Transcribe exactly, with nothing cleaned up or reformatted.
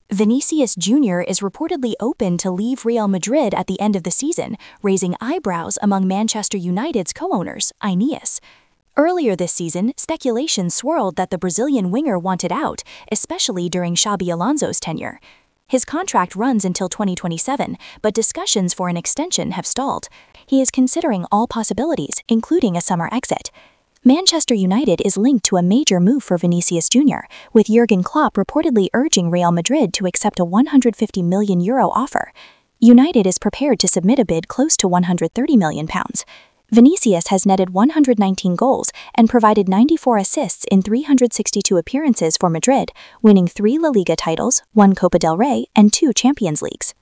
Vinicius Junior is reportedly open to leave Real Madrid at the end of the season, raising eyebrows among Manchester United's co-owners, Ineos. Earlier this season, speculation swirled that the Brazilian winger wanted out, especially during Xabi Alonso's tenure. His contract runs until twenty twenty-seven, but discussions for an extension have stalled. He is considering all possibilities, including a summer exit. Manchester United is linked to a major move for Vinicius Junior, with Jurgen Klopp reportedly urging Real Madrid to accept a one hundred fifty million euro offer. United is prepared to submit a bid close to one hundred thirty million pounds. Vinicius has netted one hundred nineteen goals and provided ninety-four assists in three hundred sixty-two appearances for Madrid, winning three La Liga titles, one Copa del Rey, and two Champions Leagues.